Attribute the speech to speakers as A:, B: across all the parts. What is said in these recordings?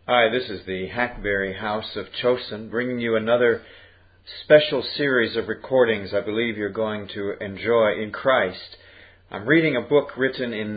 A: Hi, this is the Hackberry House of Chosen, bringing you another special series of recordings I believe you're going to enjoy in Christ. I'm reading a book written in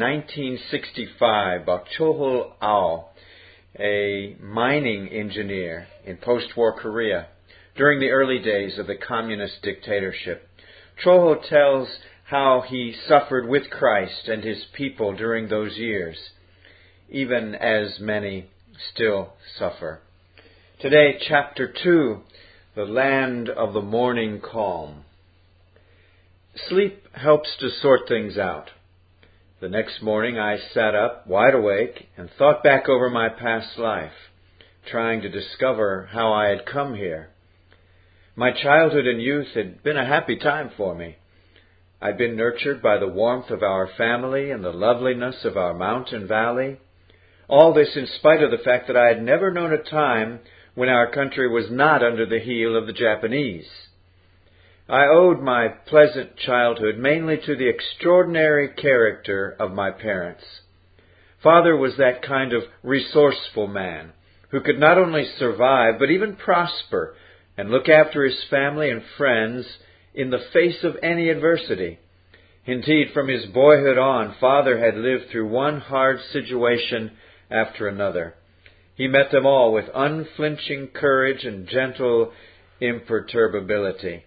A: 1965 by Chohul Ao, a mining engineer in post-war Korea during the early days of the communist dictatorship. Chohul tells how he suffered with Christ and his people during those years, even as many still suffer. Today, Chapter 2, The Land of the Morning Calm. Sleep helps to sort things out. The next morning I sat up, wide awake, and thought back over my past life, trying to discover how I had come here. My childhood and youth had been a happy time for me. I'd been nurtured by the warmth of our family and the loveliness of our mountain valley. All this in spite of the fact that I had never known a time when our country was not under the heel of the Japanese. I owed my pleasant childhood mainly to the extraordinary character of my parents. Father was that kind of resourceful man who could not only survive but even prosper and look after his family and friends in the face of any adversity. Indeed, from his boyhood on, Father had lived through one hard situation after another. He met them all with unflinching courage and gentle imperturbability.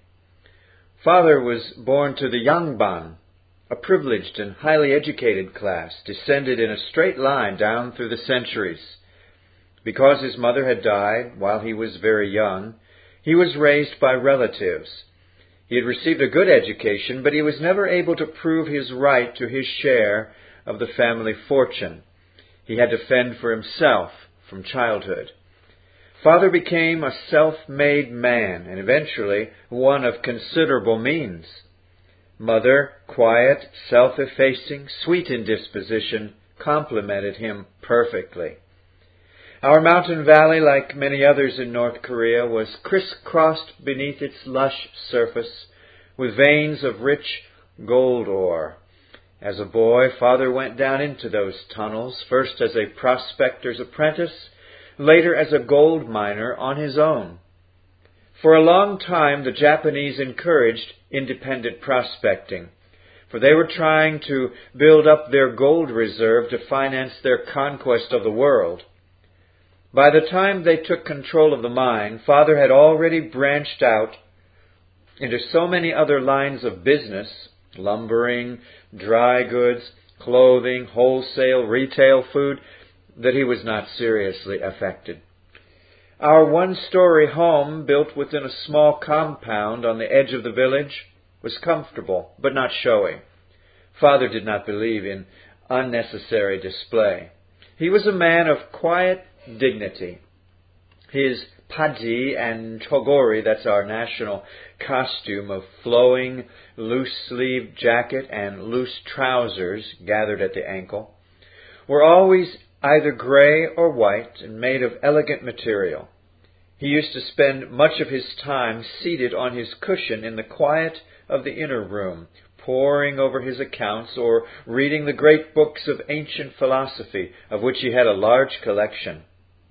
A: Father was born to the Yangban, a privileged and highly educated class, descended in a straight line down through the centuries. Because his mother had died while he was very young, he was raised by relatives. He had received a good education, but he was never able to prove his right to his share of the family fortune. He had to fend for himself from childhood. Father became a self-made man and eventually one of considerable means. Mother, quiet, self-effacing, sweet in disposition, complemented him perfectly. Our mountain valley, like many others in North Korea, was crisscrossed beneath its lush surface with veins of rich gold ore. As a boy, Father went down into those tunnels, first as a prospector's apprentice, later as a gold miner on his own. For a long time, the Japanese encouraged independent prospecting, for they were trying to build up their gold reserve to finance their conquest of the world. By the time they took control of the mine, Father had already branched out into so many other lines of business, lumbering, dry goods, clothing, wholesale, retail, food, that he was not seriously affected. Our one-story home, built within a small compound on the edge of the village, was comfortable but not showy. Father did not believe in unnecessary display. He was a man of quiet dignity. His paji and chogori, that's our national costume of flowing, loose-sleeved jacket and loose trousers gathered at the ankle, were always either gray or white and made of elegant material. He used to spend much of his time seated on his cushion in the quiet of the inner room, poring over his accounts or reading the great books of ancient philosophy, of which he had a large collection.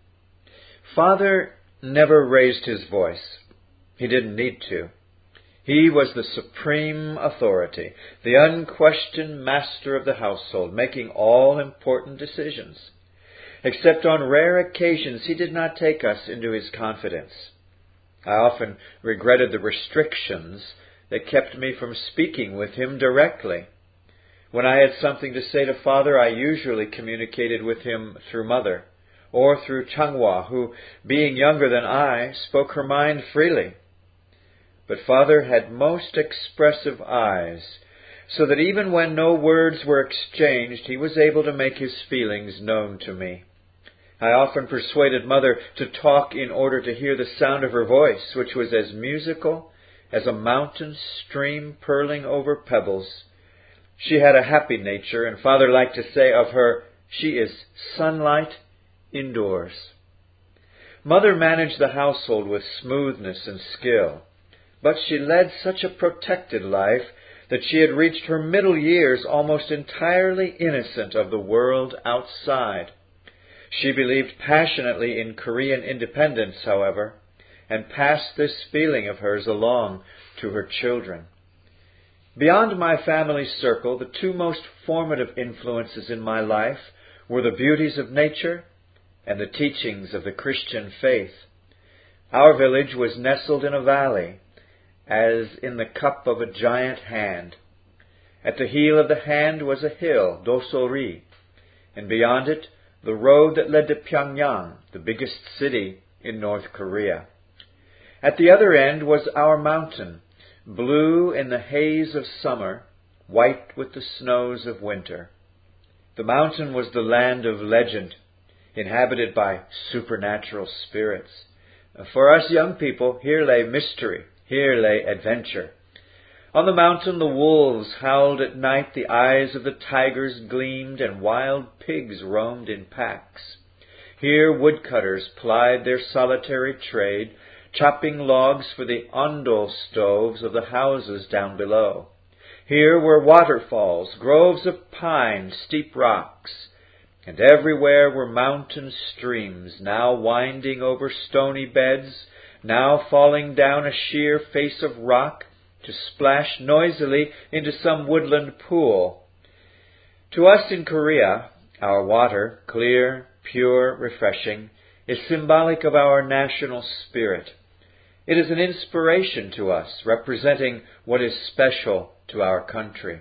A: Father never raised his voice. He didn't need to. He was the supreme authority, the unquestioned master of the household, making all important decisions. Except on rare occasions, he did not take us into his confidence. I often regretted the restrictions that kept me from speaking with him directly. When I had something to say to Father, I usually communicated with him through Mother, or through Changhua, who, being younger than I, spoke her mind freely. But Father had most expressive eyes, so that even when no words were exchanged, he was able to make his feelings known to me. I often persuaded Mother to talk in order to hear the sound of her voice, which was as musical as a mountain stream purling over pebbles. She had a happy nature, and Father liked to say of her, "She is sunlight indoors." Mother managed the household with smoothness and skill, but she led such a protected life that she had reached her middle years almost entirely innocent of the world outside. She believed passionately in Korean independence, however, and passed this feeling of hers along to her children. Beyond my family circle, the two most formative influences in my life were the beauties of nature and the teachings of the Christian faith. Our village was nestled in a valley, as in the cup of a giant hand. At the heel of the hand was a hill, Dosori, and beyond it the road that led to Pyongyang, the biggest city in North Korea. At the other end was our mountain, blue in the haze of summer, white with the snows of winter. The mountain was the land of legend, inhabited by supernatural spirits. For us young people, here lay mystery, here lay adventure. On the mountain the wolves howled at night, the eyes of the tigers gleamed, and wild pigs roamed in packs. Here woodcutters plied their solitary trade, chopping logs for the ondol stoves of the houses down below. Here were waterfalls, groves of pine, steep rocks, and everywhere were mountain streams, now winding over stony beds, now falling down a sheer face of rock to splash noisily into some woodland pool. To us in Korea, our water, clear, pure, refreshing, is symbolic of our national spirit. It is an inspiration to us, representing what is special to our country.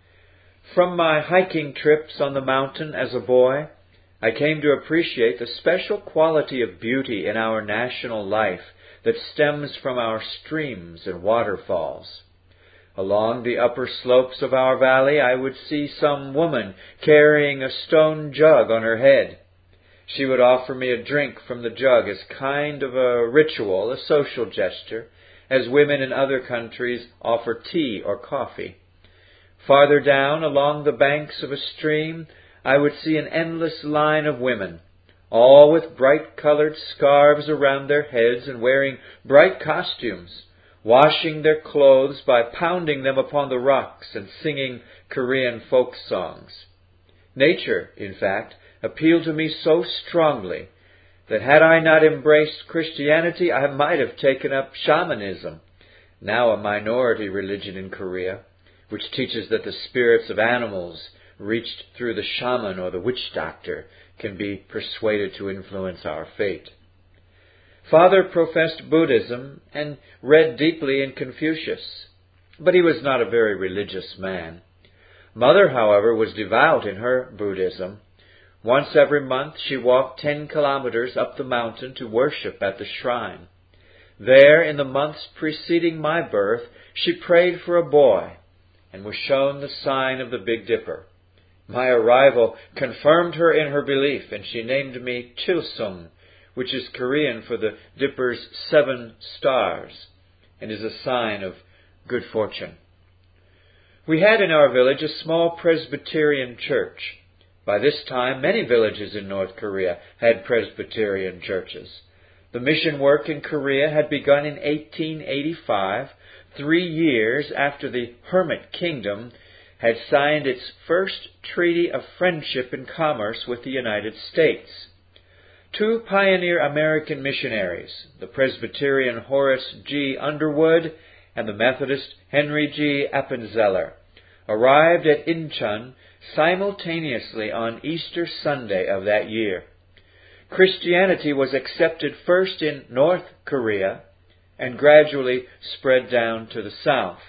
A: From my hiking trips on the mountain as a boy, I came to appreciate the special quality of beauty in our national life that stems from our streams and waterfalls. Along the upper slopes of our valley, I would see some woman carrying a stone jug on her head. She would offer me a drink from the jug as kind of a ritual, a social gesture, as women in other countries offer tea or coffee. Farther down, along the banks of a stream, I would see an endless line of women, all with bright-colored scarves around their heads and wearing bright costumes, washing their clothes by pounding them upon the rocks and singing Korean folk songs. Nature, in fact, appealed to me so strongly that had I not embraced Christianity, I might have taken up shamanism, now a minority religion in Korea, which teaches that the spirits of animals reached through the shaman or the witch doctor can be persuaded to influence our fate. Father professed Buddhism and read deeply in Confucius, but he was not a very religious man. Mother, however, was devout in her Buddhism. Once every month she walked 10 kilometers up the mountain to worship at the shrine. There, in the months preceding my birth, she prayed for a boy and was shown the sign of the Big Dipper. My arrival confirmed her in her belief, and she named me Chilsung, which is Korean for the Dipper's 7 stars, and is a sign of good fortune. We had in our village a small Presbyterian church. By this time, many villages in North Korea had Presbyterian churches. The mission work in Korea had begun in 1885, 3 years after the Hermit Kingdom had signed its first treaty of friendship and commerce with the United States. 2 pioneer American missionaries, the Presbyterian Horace G. Underwood and the Methodist Henry G. Appenzeller, arrived at Incheon simultaneously on Easter Sunday of that year. Christianity was accepted first in North Korea and gradually spread down to the south.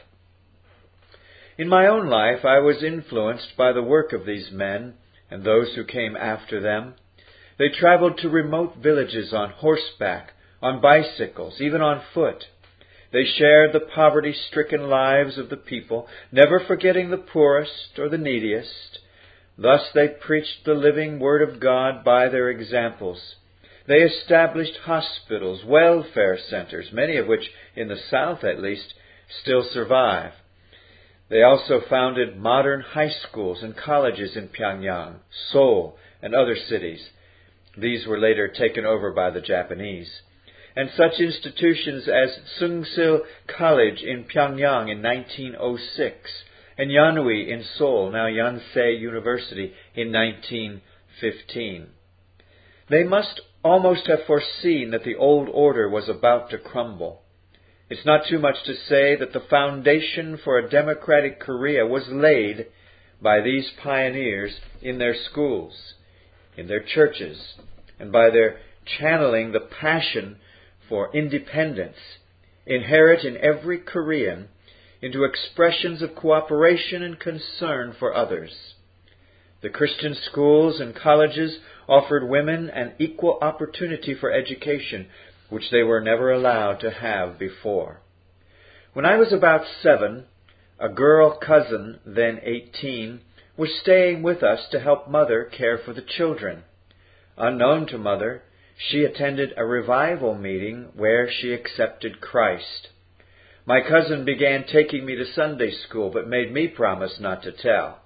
A: In my own life, I was influenced by the work of these men and those who came after them. They traveled to remote villages on horseback, on bicycles, even on foot. They shared the poverty-stricken lives of the people, never forgetting the poorest or the neediest. Thus they preached the living Word of God by their examples. They established hospitals, welfare centers, many of which, in the South at least, still survive. They also founded modern high schools and colleges in Pyongyang, Seoul, and other cities. These were later taken over by the Japanese. And such institutions as Sungsil College in Pyongyang in 1906, and Yanui in Seoul, now Yonsei University, in 1915. They must almost have foreseen that the old order was about to crumble. It's not too much to say that the foundation for a democratic Korea was laid by these pioneers in their schools, in their churches, and by their channeling the passion for independence inherent in every Korean into expressions of cooperation and concern for others. The Christian schools and colleges offered women an equal opportunity for education, which they were never allowed to have before. When I was about 7, a girl cousin, then 18, was staying with us to help Mother care for the children. Unknown to Mother, she attended a revival meeting where she accepted Christ. My cousin began taking me to Sunday school, but made me promise not to tell.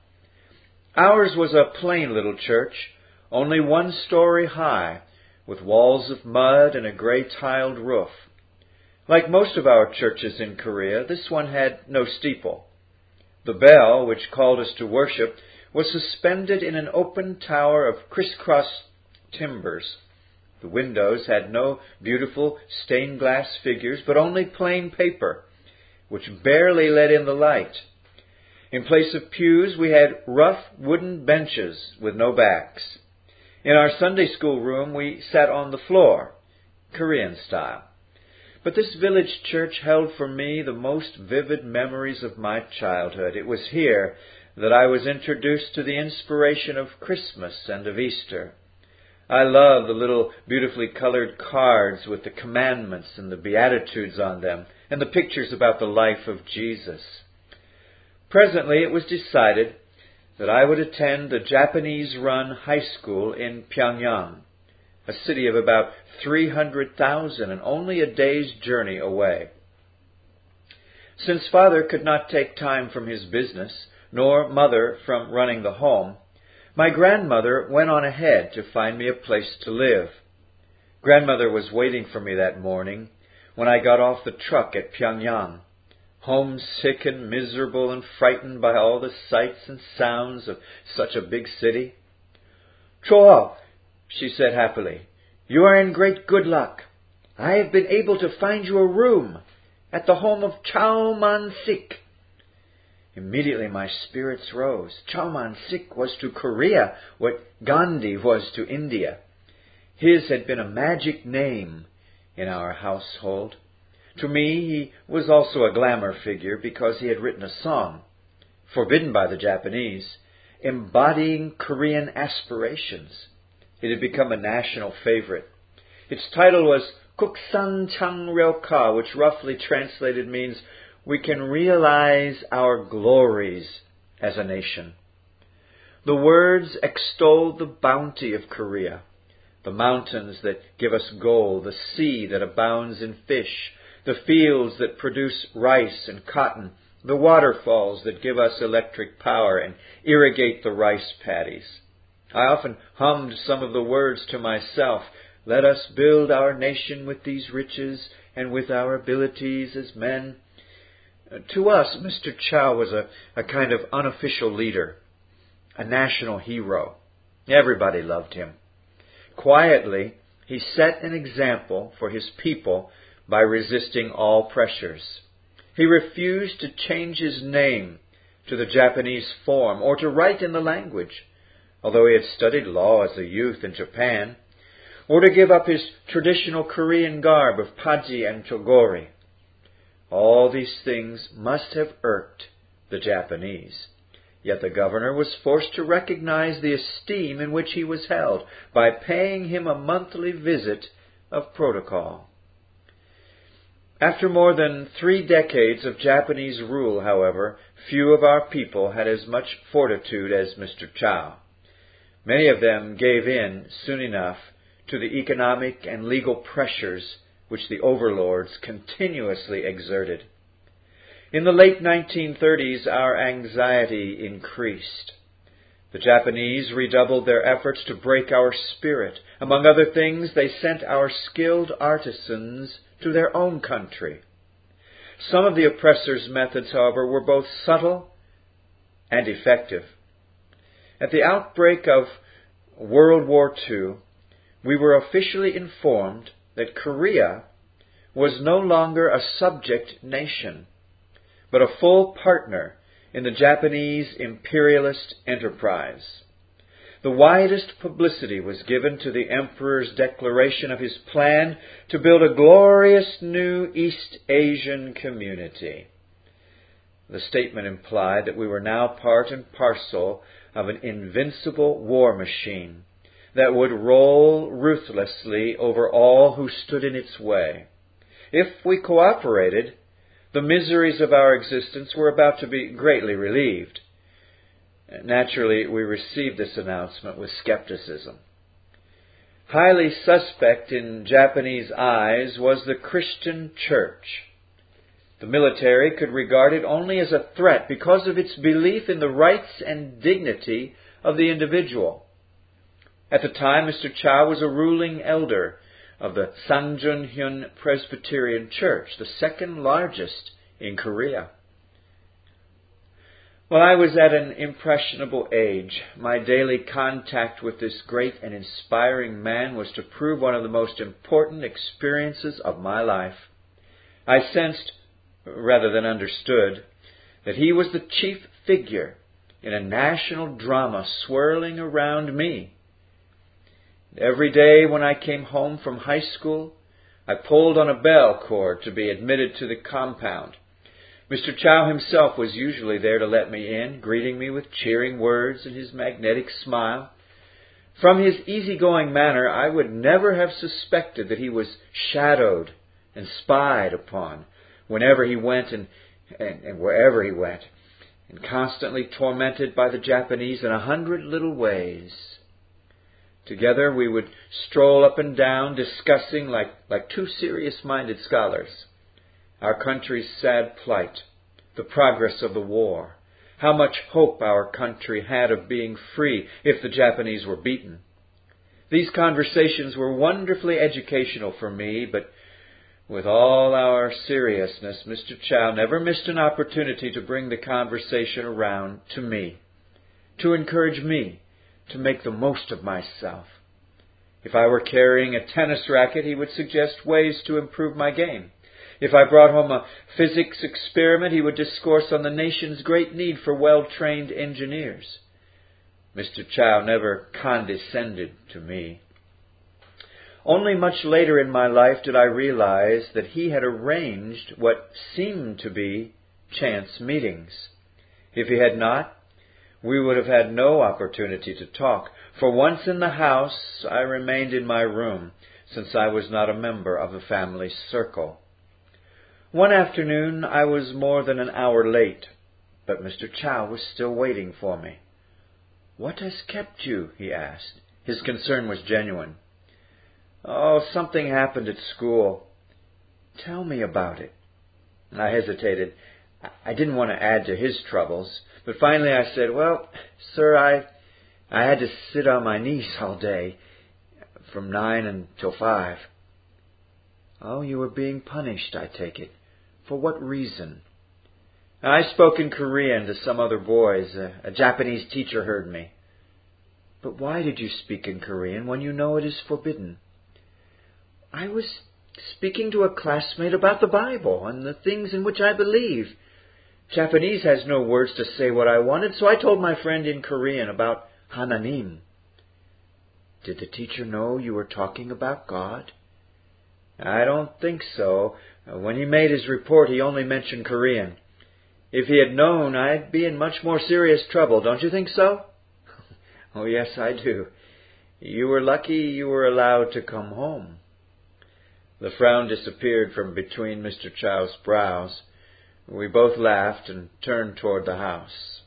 A: Ours was a plain little church, only 1 story high, with walls of mud and a gray tiled roof. Like most of our churches in Korea, this one had no steeple. The bell, which called us to worship, was suspended in an open tower of crisscross timbers. The windows had no beautiful stained glass figures, but only plain paper, which barely let in the light. In place of pews, we had rough wooden benches with no backs. In our Sunday school room, we sat on the floor, Korean style. But this village church held for me the most vivid memories of my childhood. It was here that I was introduced to the inspiration of Christmas and of Easter. I love the little beautifully colored cards with the commandments and the Beatitudes on them, and the pictures about the life of Jesus. Presently it was decided that I would attend the Japanese-run high school in Pyongyang, a city of about 300,000 and only a day's journey away. Since Father could not take time from his business, nor Mother from running the home, my grandmother went on ahead to find me a place to live. Grandmother was waiting for me that morning when I got off the truck at Pyongyang, homesick and miserable and frightened by all the sights and sounds of such a big city. "Cho," she said happily, "you are in great good luck. I have been able to find you a room at the home of Chow Man-sik." Immediately my spirits rose. Chow Man-sik was to Korea what Gandhi was to India. His had been a magic name in our household. To me, he was also a glamour figure because he had written a song, forbidden by the Japanese, embodying Korean aspirations. It had become a national favorite. Its title was Kuksan Changryeokha, which roughly translated means "We can realize our glories as a nation." The words extolled the bounty of Korea, the mountains that give us gold, the sea that abounds in fish, the fields that produce rice and cotton, the waterfalls that give us electric power and irrigate the rice paddies. I often hummed some of the words to myself. "Let us build our nation with these riches and with our abilities as men." To us, Mr. Chow was a kind of unofficial leader, a national hero. Everybody loved him. Quietly, he set an example for his people by resisting all pressures. He refused to change his name to the Japanese form or to write in the language, although he had studied law as a youth in Japan, or to give up his traditional Korean garb of paji and chogori. All these things must have irked the Japanese. Yet the governor was forced to recognize the esteem in which he was held by paying him a monthly visit of protocol. After more than 3 decades of Japanese rule, however, few of our people had as much fortitude as Mr. Chow. Many of them gave in soon enough to the economic and legal pressures which the overlords continuously exerted. In the late 1930s, our anxiety increased. The Japanese redoubled their efforts to break our spirit. Among other things, they sent our skilled artisans to their own country. Some of the oppressors' methods, however, were both subtle and effective. At the outbreak of World War II, we were officially informed that Korea was no longer a subject nation, but a full partner in the Japanese imperialist enterprise. The widest publicity was given to the Emperor's declaration of his plan to build a glorious new East Asian community. The statement implied that we were now part and parcel of an invincible war machine that would roll ruthlessly over all who stood in its way. If we cooperated, the miseries of our existence were about to be greatly relieved. Naturally, we received this announcement with skepticism. Highly suspect in Japanese eyes was the Christian church. The military could regard it only as a threat because of its belief in the rights and dignity of the individual. At the time, Mr. Chow was a ruling elder of the Sangjun-hyun Presbyterian Church, the second largest in Korea. While I was at an impressionable age, my daily contact with this great and inspiring man was to prove one of the most important experiences of my life. I sensed, rather than understood, that he was the chief figure in a national drama swirling around me. Every day when I came home from high school, I pulled on a bell cord to be admitted to the compound. Mr. Chow himself was usually there to let me in, greeting me with cheering words and his magnetic smile. From his easygoing manner, I would never have suspected that he was shadowed and spied upon whenever he went and wherever he went, and constantly tormented by the Japanese in 100 little ways. Together we would stroll up and down, discussing, like two serious-minded scholars, our country's sad plight, the progress of the war, how much hope our country had of being free if the Japanese were beaten. These conversations were wonderfully educational for me, but with all our seriousness, Mr. Chow never missed an opportunity to bring the conversation around to me, to encourage me to make the most of myself. If I were carrying a tennis racket, he would suggest ways to improve my game. If I brought home a physics experiment, he would discourse on the nation's great need for well-trained engineers. Mr. Chow never condescended to me. Only much later in my life did I realize that he had arranged what seemed to be chance meetings. If he had not, we would have had no opportunity to talk. For once in the house, I remained in my room, since I was not a member of the family circle. One afternoon, I was more than an hour late, but Mr. Chow was still waiting for me. "What has kept you?" he asked. His concern was genuine. "Oh, something happened at school." "Tell me about it." And I hesitated. I didn't want to add to his troubles, but finally I said, "Well, sir, I had to sit on my knees all day, from 9 until 5. "Oh, you were being punished, I take it. For what reason?" I spoke in Korean to some other boys. A Japanese teacher heard me. "But why did you speak in Korean when you know it is forbidden?" "I was speaking to a classmate about the Bible and the things in which I believe. Japanese has no words to say what I wanted, so I told my friend in Korean about Hananim." "Did the teacher know you were talking about God?" "I don't think so. When he made his report, he only mentioned Korean. If he had known, I'd be in much more serious trouble. Don't you think so?" "Oh, yes, I do. You were lucky you were allowed to come home." The frown disappeared from between Mr. Chow's brows. We both laughed and turned toward the house.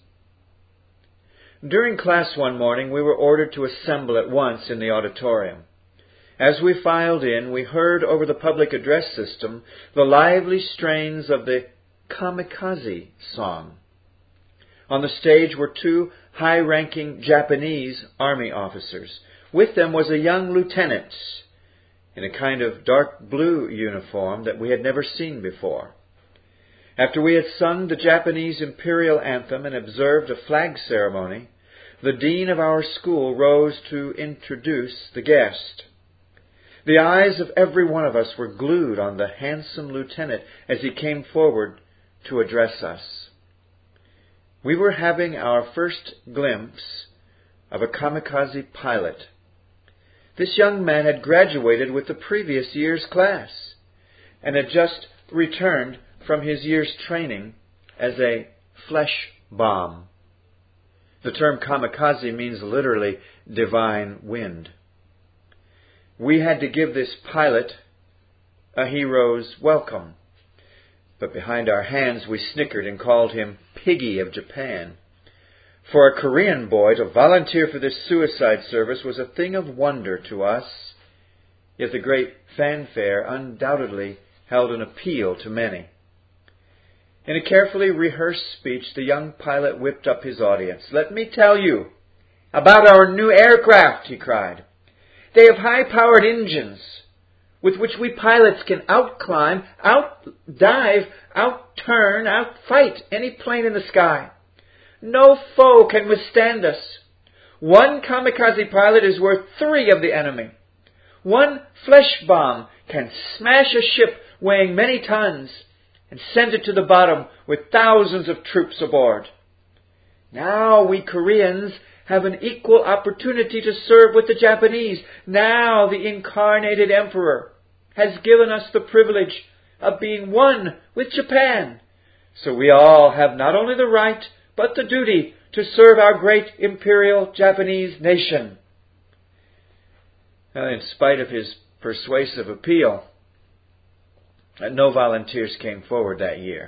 A: During class one morning, we were ordered to assemble at once in the auditorium. As we filed in, we heard over the public address system the lively strains of the Kamikaze song. On the stage were two high-ranking Japanese army officers. With them was a young lieutenant in a kind of dark blue uniform that we had never seen before. After we had sung the Japanese imperial anthem and observed a flag ceremony, the dean of our school rose to introduce the guest. The eyes of every one of us were glued on the handsome lieutenant as he came forward to address us. We were having our first glimpse of a kamikaze pilot. This young man had graduated with the previous year's class and had just returned from his year's training as a flesh bomb. The term kamikaze means literally divine wind. We had to give this pilot a hero's welcome, but behind our hands we snickered and called him Piggy of Japan. For a Korean boy to volunteer for this suicide service was a thing of wonder to us, yet the great fanfare undoubtedly held an appeal to many. In a carefully rehearsed speech, the young pilot whipped up his audience. "Let me tell you about our new aircraft," he cried. "They have high-powered engines with which we pilots can outclimb, outdive, outturn, outfight any plane in the sky. No foe can withstand us. One kamikaze pilot is worth 3 of the enemy. One flesh bomb can smash a ship weighing many tons and send it to the bottom with thousands of troops aboard. Now we Koreans have an equal opportunity to serve with the Japanese. Now the incarnated emperor has given us the privilege of being one with Japan. So we all have not only the right, but the duty to serve our great imperial Japanese nation." Now, in spite of his persuasive appeal, no volunteers came forward that year.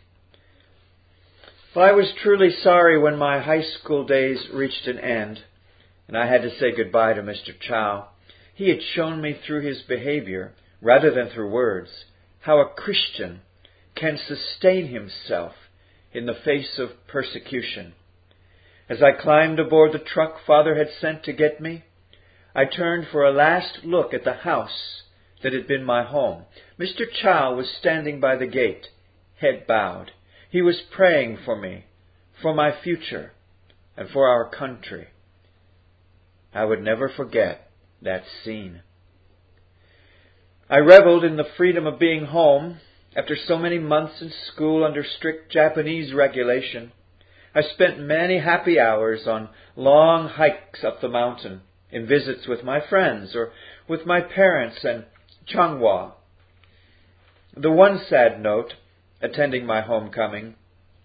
A: Well, I was truly sorry when my high school days reached an end and I had to say goodbye to Mr. Chow. He had shown me through his behavior, rather than through words, how a Christian can sustain himself in the face of persecution. As I climbed aboard the truck Father had sent to get me, I turned for a last look at the house that had been my home. Mr. Chow was standing by the gate, head bowed. He was praying for me, for my future, and for our country. I would never forget that scene. I reveled in the freedom of being home. After so many months in school under strict Japanese regulation, I spent many happy hours on long hikes up the mountain, in visits with my friends or with my parents and Changhua. The one sad note attending my homecoming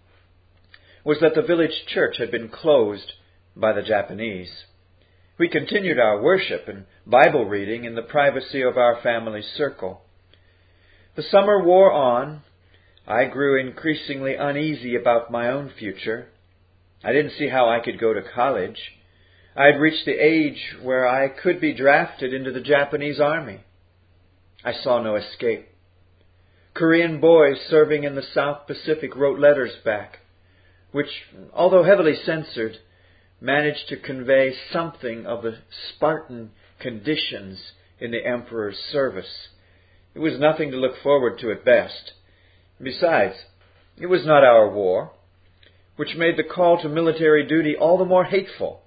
A: was that the village church had been closed by the Japanese. We continued our worship and Bible reading in the privacy of our family circle. The summer wore on. I grew increasingly uneasy about my own future. I didn't see how I could go to college. I had reached the age where I could be drafted into the Japanese army. I saw no escape. Korean boys serving in the South Pacific wrote letters back, which, although heavily censored, managed to convey something of the Spartan conditions in the emperor's service. It was nothing to look forward to at best. Besides, it was not our war, which made the call to military duty all the more hateful.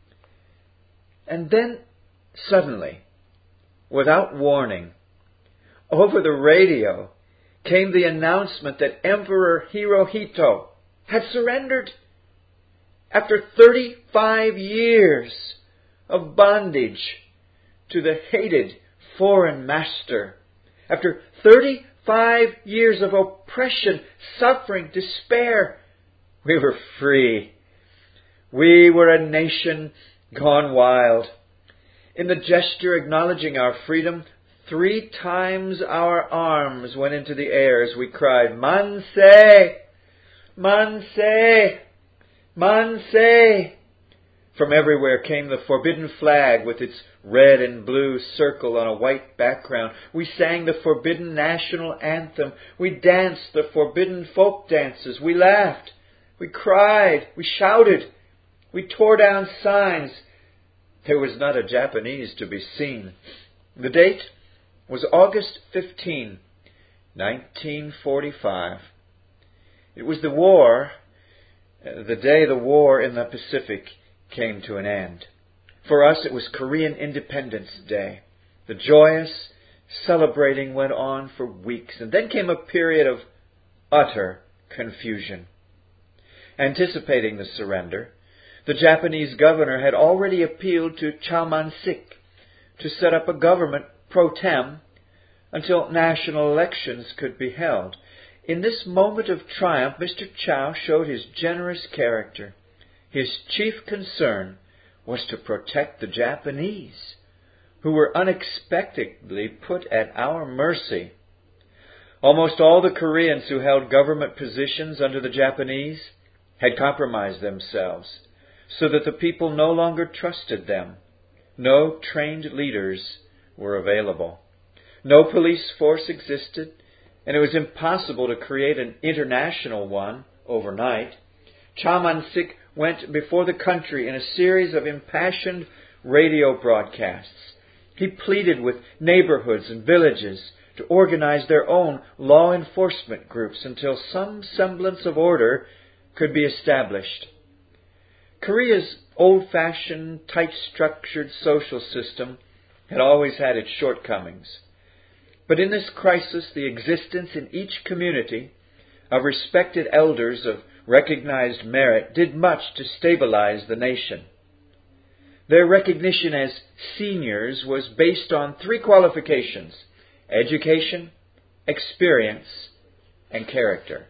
A: And then, suddenly, without warning, over the radio came the announcement that Emperor Hirohito had surrendered. After 35 years of bondage to the hated foreign master, after 35 years of oppression, suffering, despair, we were free. We were a nation gone wild. In the gesture acknowledging our freedom, 3 times our arms went into the air as we cried, "Manse! Manse! Manse!" From everywhere came the forbidden flag with its red and blue circle on a white background. We sang the forbidden national anthem. We danced the forbidden folk dances. We laughed. We cried. We shouted. We tore down signs. There was not a Japanese to be seen. The date was August 15, 1945. It was the day the war in the Pacific came to an end. For us, it was Korean Independence Day. The joyous celebrating went on for weeks, and then came a period of utter confusion. Anticipating the surrender, the Japanese governor had already appealed to Chaman-sik to set up a government pro tem until national elections could be held. In this moment of triumph, Mr. Chow showed his generous character. His chief concern was to protect the Japanese, who were unexpectedly put at our mercy. Almost all the Koreans who held government positions under the Japanese had compromised themselves, so that the people no longer trusted them. No trained leaders were available. No police force existed, and it was impossible to create an international one overnight. Chaman-sik went before the country in a series of impassioned radio broadcasts. He pleaded with neighborhoods and villages to organize their own law enforcement groups until some semblance of order could be established. Korea's old-fashioned, tight-structured social system had always had its shortcomings. But in this crisis, the existence in each community of respected elders of recognized merit did much to stabilize the nation. Their recognition as seniors was based on 3 qualifications: education, experience, and character.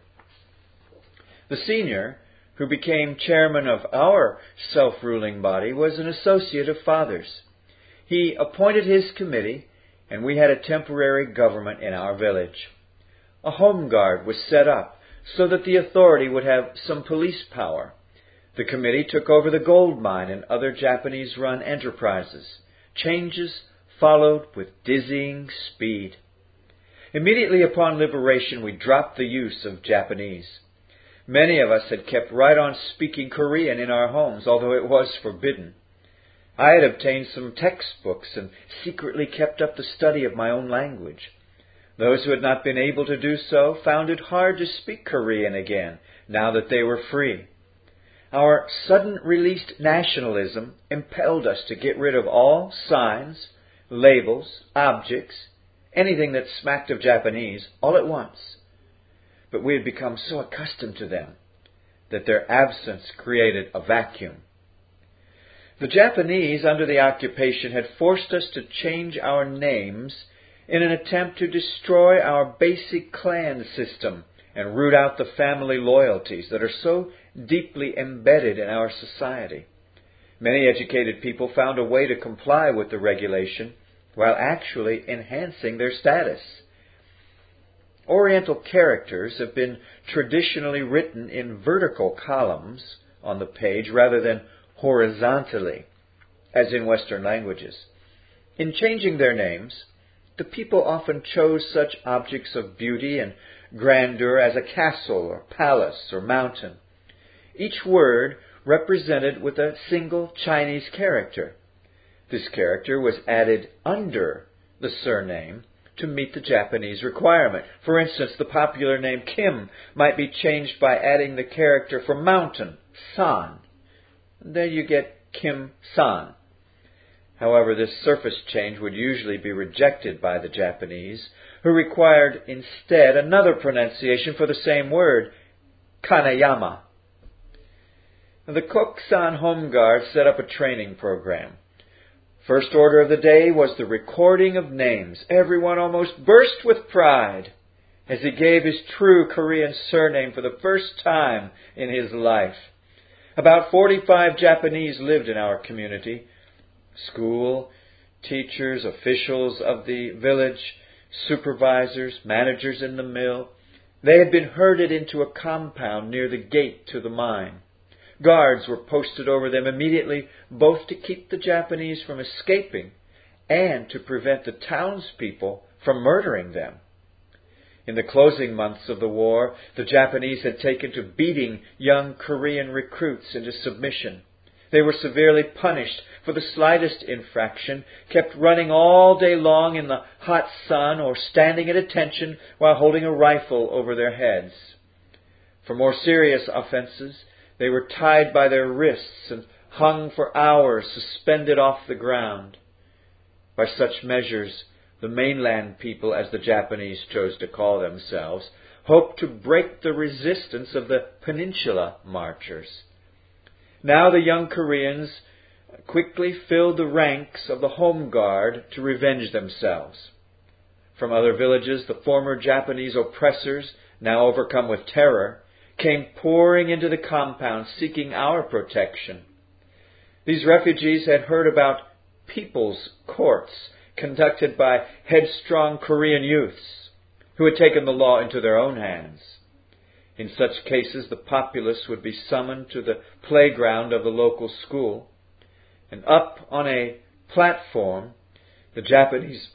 A: The senior, who became chairman of our self-ruling body, was an associate of Father's. He appointed his committee, and we had a temporary government in our village. A home guard was set up so that the authority would have some police power. The committee took over the gold mine and other Japanese-run enterprises. Changes followed with dizzying speed. Immediately upon liberation, we dropped the use of Japanese. Many of us had kept right on speaking Korean in our homes, although it was forbidden. I had obtained some textbooks and secretly kept up the study of my own language. Those who had not been able to do so found it hard to speak Korean again, now that they were free. Our sudden released nationalism impelled us to get rid of all signs, labels, objects, anything that smacked of Japanese, all at once. But we had become so accustomed to them that their absence created a vacuum. The Japanese, under the occupation, had forced us to change our names in an attempt to destroy our basic clan system and root out the family loyalties that are so deeply embedded in our society. Many educated people found a way to comply with the regulation while actually enhancing their status. Oriental characters have been traditionally written in vertical columns on the page rather than horizontally, as in Western languages. In changing their names, the people often chose such objects of beauty and grandeur as a castle or palace or mountain. Each word represented with a single Chinese character. This character was added under the surname to meet the Japanese requirement. For instance, the popular name Kim might be changed by adding the character for mountain, San. Then you get Kim-san. However, this surface change would usually be rejected by the Japanese, who required instead another pronunciation for the same word, Kanayama. The Kokusan Home Guard set up a training program. First order of the day was the recording of names. Everyone almost burst with pride as he gave his true Korean surname for the first time in his life. About 45 Japanese lived in our community. School, teachers, officials of the village, supervisors, managers in the mill. They had been herded into a compound near the gate to the mine. Guards were posted over them immediately, both to keep the Japanese from escaping and to prevent the townspeople from murdering them. In the closing months of the war, the Japanese had taken to beating young Korean recruits into submission. They were severely punished for the slightest infraction, kept running all day long in the hot sun or standing at attention while holding a rifle over their heads. For more serious offenses, they were tied by their wrists and hung for hours suspended off the ground. By such measures, the mainland people, as the Japanese chose to call themselves, hoped to break the resistance of the peninsula marchers. Now the young Koreans quickly filled the ranks of the home guard to revenge themselves. From other villages, the former Japanese oppressors, now overcome with terror, came pouring into the compound seeking our protection. These refugees had heard about people's courts conducted by headstrong Korean youths who had taken the law into their own hands. In such cases, the populace would be summoned to the playground of the local school, and up on a platform, the Japanese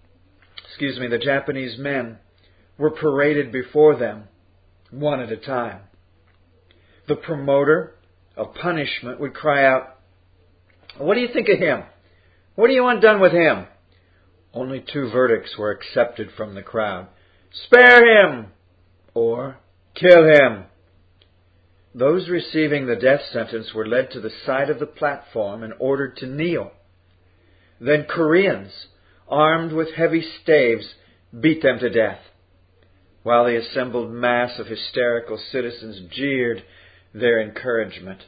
A: men were paraded before them, one at a time. The promoter of punishment would cry out, "What do you think of him? What do you want done with him?" Only two verdicts were accepted from the crowd: "Spare him!" or "Kill him!" Those receiving the death sentence were led to the side of the platform and ordered to kneel. Then Koreans, armed with heavy staves, beat them to death, while the assembled mass of hysterical citizens jeered their encouragement.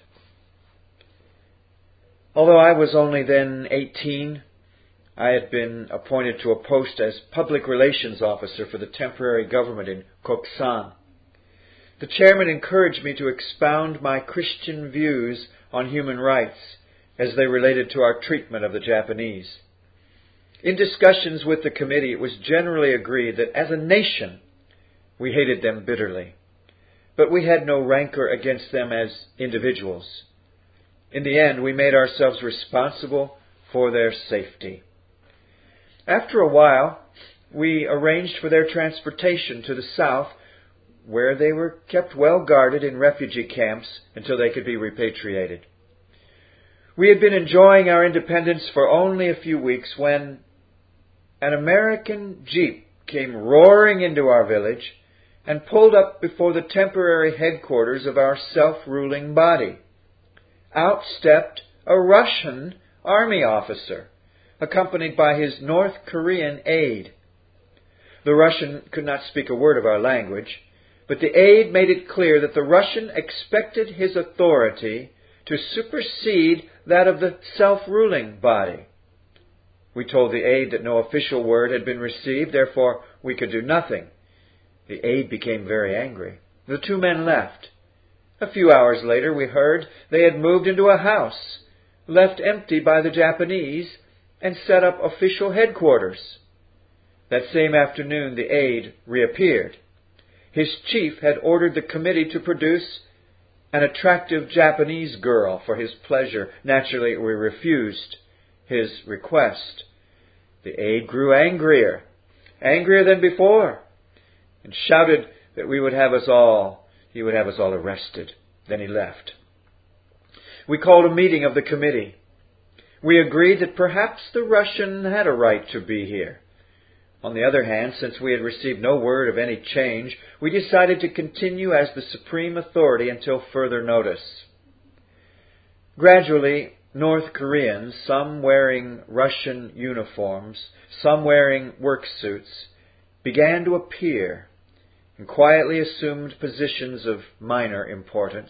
A: Although I was only then 18, I had been appointed to a post as public relations officer for the temporary government in Koksan. The chairman encouraged me to expound my Christian views on human rights as they related to our treatment of the Japanese. In discussions with the committee, it was generally agreed that as a nation, we hated them bitterly, but we had no rancor against them as individuals. In the end, we made ourselves responsible for their safety. After a while, we arranged for their transportation to the south, where they were kept well guarded in refugee camps until they could be repatriated. We had been enjoying our independence for only a few weeks when an American jeep came roaring into our village and pulled up before the temporary headquarters of our self-ruling body. Out stepped a Russian army officer, accompanied by his North Korean aide. The Russian could not speak a word of our language, but the aide made it clear that the Russian expected his authority to supersede that of the self-ruling body. We told the aide that no official word had been received, therefore we could do nothing. The aide became very angry. The two men left. A few hours later, we heard they had moved into a house, left empty by the Japanese, and set up official headquarters. That same afternoon, the aide reappeared. His chief had ordered the committee to produce an attractive Japanese girl for his pleasure. Naturally, we refused his request. The aide grew angrier than before, and shouted that he would have us all arrested. Then he left. We called a meeting of the committee. We agreed that perhaps the Russian had a right to be here. On the other hand, since we had received no word of any change, we decided to continue as the supreme authority until further notice. Gradually, North Koreans, some wearing Russian uniforms, some wearing work suits, began to appear and quietly assumed positions of minor importance.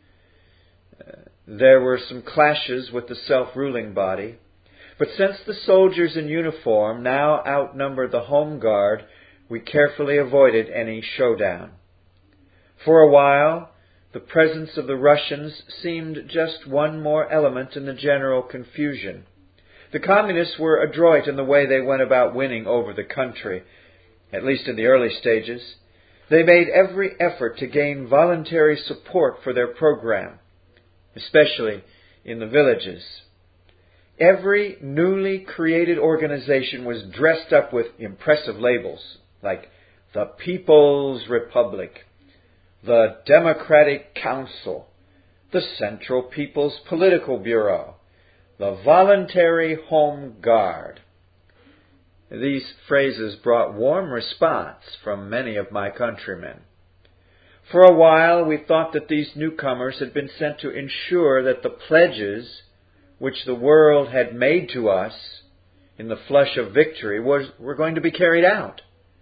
A: There were some clashes with the self-ruling body, but since the soldiers in uniform now outnumbered the home guard, we carefully avoided any showdown. For a while, the presence of the Russians seemed just one more element in the general confusion. The communists were adroit in the way they went about winning over the country, at least in the early stages. They made every effort to gain voluntary support for their program, especially in the villages. Every newly created organization was dressed up with impressive labels like the People's Republic, the Democratic Council, the Central People's Political Bureau, the Voluntary Home Guard. These phrases brought warm response from many of my countrymen. For a while, we thought that these newcomers had been sent to ensure that the pledges which the world had made to us in the flush of victory were going to be carried out.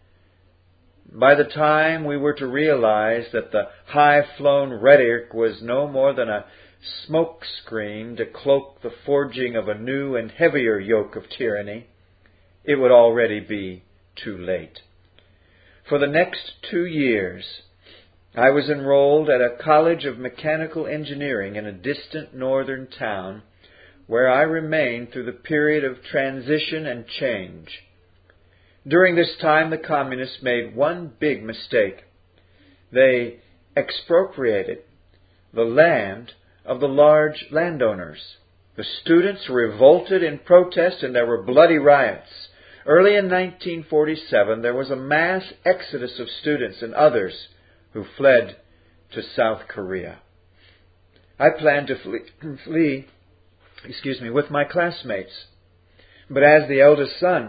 A: By the time we were to realize that the high-flown rhetoric was no more than a smoke screen to cloak the forging of a new and heavier yoke of tyranny, it would already be too late. For the next 2 years, I was enrolled at a college of mechanical engineering in a distant northern town, where I remained through the period of transition and change. During this time, the communists made one big mistake. They expropriated the land of the large landowners. The students revolted in protest, and there were bloody riots. Early in 1947, there was a mass exodus of students and others who fled to South Korea. I planned to flee with my classmates. But as the eldest son,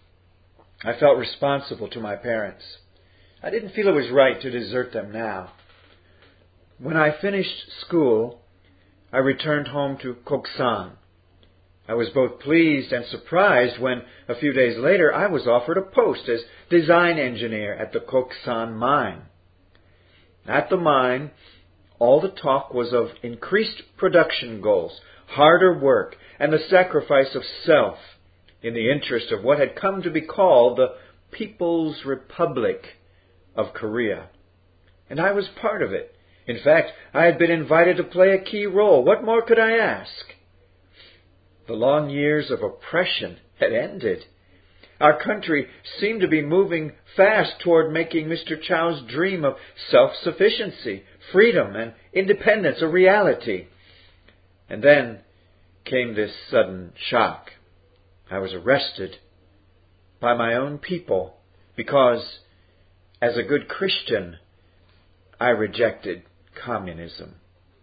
A: I felt responsible to my parents. I didn't feel it was right to desert them now. When I finished school, I returned home to Koksan. I was both pleased and surprised when, a few days later, I was offered a post as design engineer at the Koksan mine. At the mine, all the talk was of increased production goals, harder work, and the sacrifice of self in the interest of what had come to be called the People's Republic of Korea. And I was part of it. In fact, I had been invited to play a key role. What more could I ask? The long years of oppression had ended. Our country seemed to be moving fast toward making Mr. Chow's dream of self-sufficiency, freedom, and independence a reality. And then came this sudden shock. I was arrested by my own people because, as a good Christian, I rejected communism.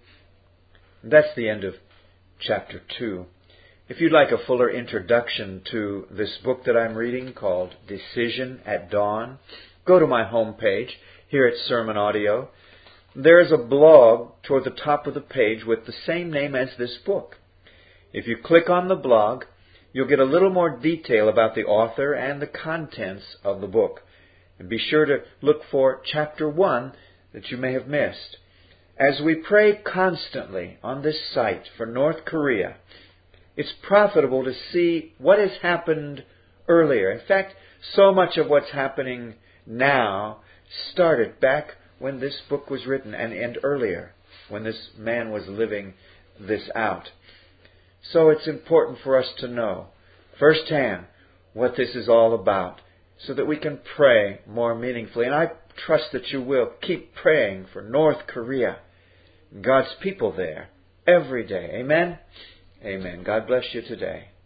A: And that's the end of chapter 2. If you'd like a fuller introduction to this book that I'm reading called Decision at Dawn, go to my homepage here at Sermon Audio. There is a blog toward the top of the page with the same name as this book. If you click on the blog, you'll get a little more detail about the author and the contents of the book. And be sure to look for chapter 1 that you may have missed. As we pray constantly on this site for North Korea, it's profitable to see what has happened earlier. In fact, so much of what's happening now started back when this book was written and earlier, when this man was living this out. So it's important for us to know firsthand what this is all about so that we can pray more meaningfully. And I trust that you will keep praying for North Korea, God's people there, every day. Amen? Amen. God bless you today.